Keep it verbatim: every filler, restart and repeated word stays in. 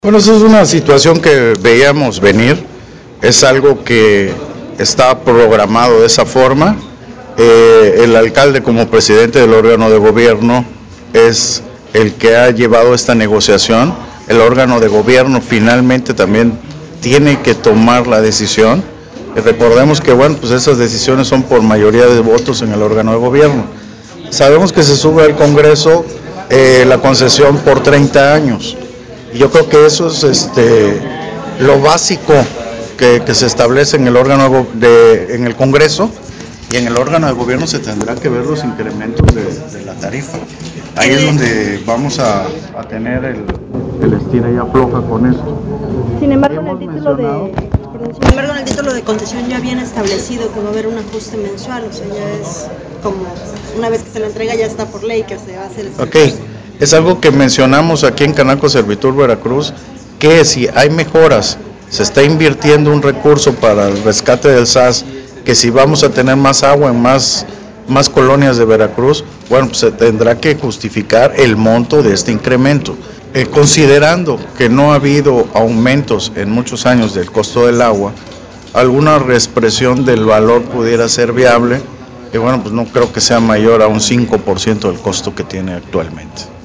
Bueno, eso es una situación que veíamos venir, es algo que está programado de esa forma. Eh, el alcalde, como presidente del órgano de gobierno, es el que ha llevado esta negociación. El órgano de gobierno finalmente también tiene que tomar la decisión. Y recordemos que bueno, pues esas decisiones son por mayoría de votos en el órgano de gobierno. Sabemos que se sube al Congreso eh, la concesión por treinta años. Yo creo que eso es este, lo básico que, que se establece en el órgano de, en el Congreso, y en el órgano de gobierno se tendrá que ver los incrementos de, de la tarifa. Ahí es donde vamos a, a tener el, el estira y afloja con esto. Sin embargo, en el título de perdón, sin embargo, en el título de concesión ya viene establecido que va a haber un ajuste mensual, o sea, ya es como una vez que se la entrega ya está por ley que se va a hacer este Ok. Es algo que mencionamos aquí en Canaco Servitur Veracruz, que si hay mejoras, se está invirtiendo un recurso para el rescate del S A S, que si vamos a tener más agua en más, más colonias de Veracruz, bueno, pues se tendrá que justificar el monto de este incremento. Eh, considerando que no ha habido aumentos en muchos años del costo del agua, alguna reexpresión del valor pudiera ser viable, y bueno, pues no creo que sea mayor a un cinco por ciento del costo que tiene actualmente.